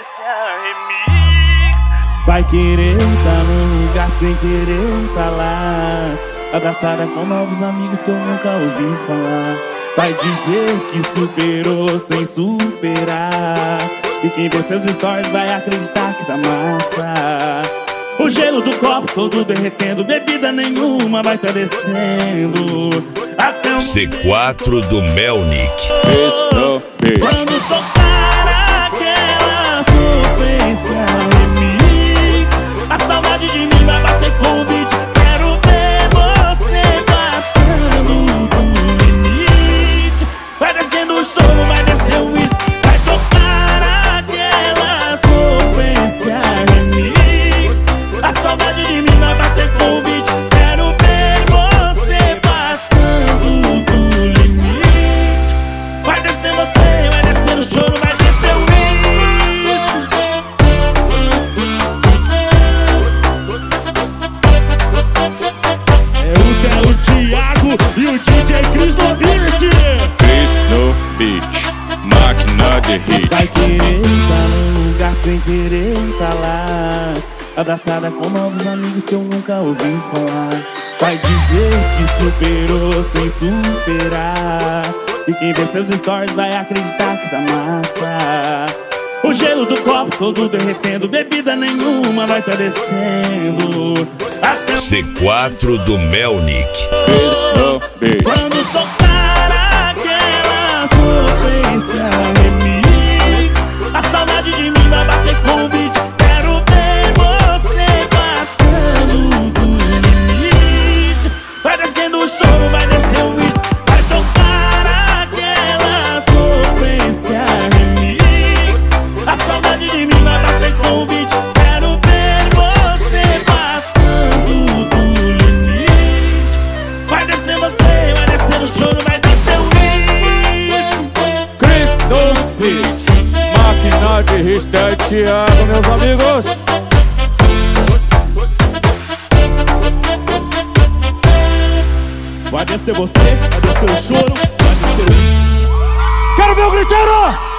Vai querer tá num lugar sem querer tá lá, abraçada com novos amigos que eu nunca ouvi falar. Vai dizer que superou sem superar, e quem vê seus stories vai acreditar que tá massa. O gelo do copo todo derretendo, bebida nenhuma vai tá descendo. Até C4 do Melnick. Quando tocar aquela sofrência remix, a saudade de mim vai bater com o beat. Quero ver você passando do limite. Vai descendo o choro, vai descer o uísque. Vai tocar aquela sofrência remix, a saudade de mim vai bater com o beat. Quero ver você passando do limite. Vai descer você, vai descer o choro, vai descer o uísque. É o Thiago e o DJ Cris no beat. Cris no beat, máquina de hit. Vai querer tá num lugar sem querer tá lá, abraçada com novos amigos que eu nunca ouvi falar. Vai dizer que superou sem superar, e quem vê seus stories vai acreditar que tá massa. O gelo do copo todo derretendo, bebida nenhuma vai tá descendo. Até C4 do Melnick. Cris no beat. quando tocar aquela sofrência remix, a saudade de mim vai bater com o beat. Quero ver você passando do limite. Vai descendo o choro, vai descer o uísque. Vai tocar aquela sofrência remix, a saudade de mim vai bater com o beat. Quero ver você passando do limite. Vai descer você, vai descer o choro, vai descer o uísque. Cris no beat, máquina de hit. É Thiago, meus amigos. Vai descer você, vai descer o choro, vai descer o uísque. Quero ver o griteiro!